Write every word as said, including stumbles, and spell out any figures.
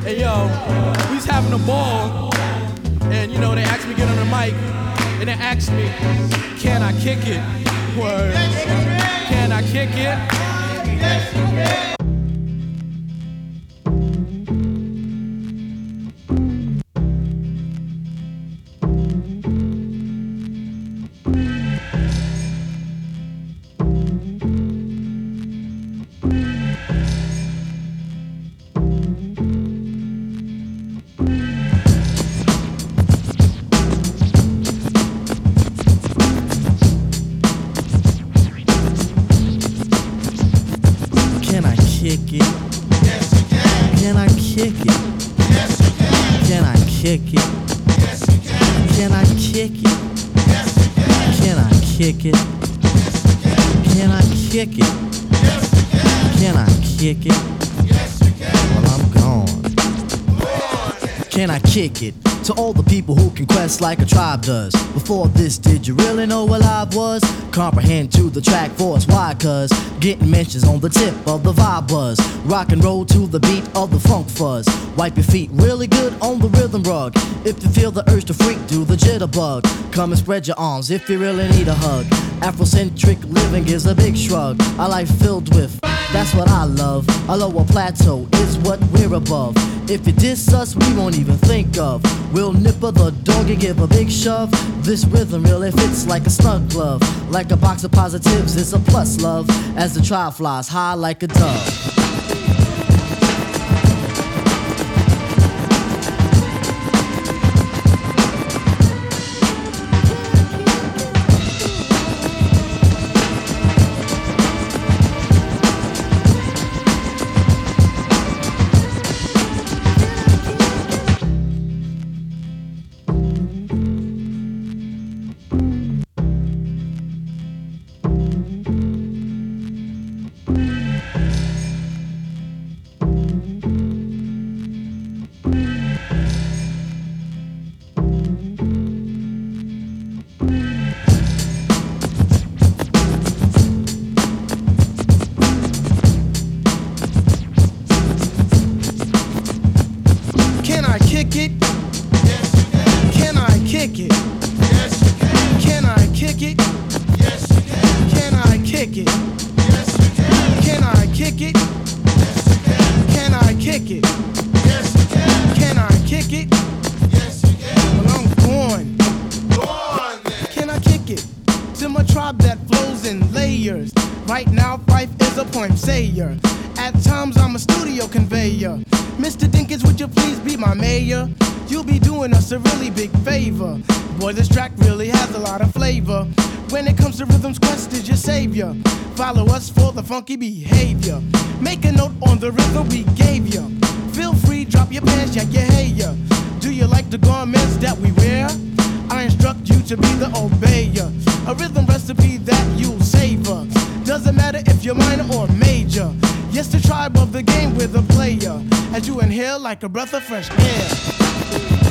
Hey yo, we was having a ball, and you know they asked me to get on the mic, and they asked me, can I kick it? Word. Can I kick it? Kick it? Yes, you can. Can I kick it? Yes, you can. Can I kick it? Yes, you can. Can I kick it? Yes, you can. Can I kick it? Yes, you can. Can I kick it? Yes, you can. Can I kick it? Yes, you can. Well, I'm gone. Can I kick it? To all the people who can quest like a tribe does. Before this, did you really know what live was? Comprehend to the track force, why? Cause getting mentions on the tip of the vibe buzz. Rock and roll to the beat of the funk fuzz. Wipe your feet really good on the rhythm rug. If you feel the urge to freak, do the jitterbug. Come and spread your arms if you really need a hug. Afrocentric living is a big shrug. A life filled with, that's what I love. A lower plateau is what we're above. If you diss us, we won't even think of. We'll nipper the dog and give a big shove. This rhythm really fits like a snug glove. Like a box of positives, it's a plus love. As the tribe flies high like a dove. Kick it? Yes, you can. Can I kick it? Yes, you can. Can I kick it? Yes, you can. Can I kick it? Yes, you can. Can I kick it? Yes, you can. Can I kick it? Yes, you can. Can I kick it? Yes, you can. Well, I'm born. Go on, then. Can I kick it? To my tribe that flows in layers. Right now, Fife is a poem sayer. At times, I'm a studio conveyor. Mister Dinkins, would you please be my mayor? You'll be doing us a really big favor. Boy, this track really has a lot of flavor. When it comes to rhythms, Quest is your savior. Follow us for the funky behavior. Make a note on the rhythm we gave you. Feel free, drop your pants, yak your hair. Do you like the garments that we wear? I instruct you to be the obeyer. A rhythm recipe that you'll savor. Doesn't matter if you're minor or major. Yes, the tribe of the game with a player. As you inhale like a breath of fresh air.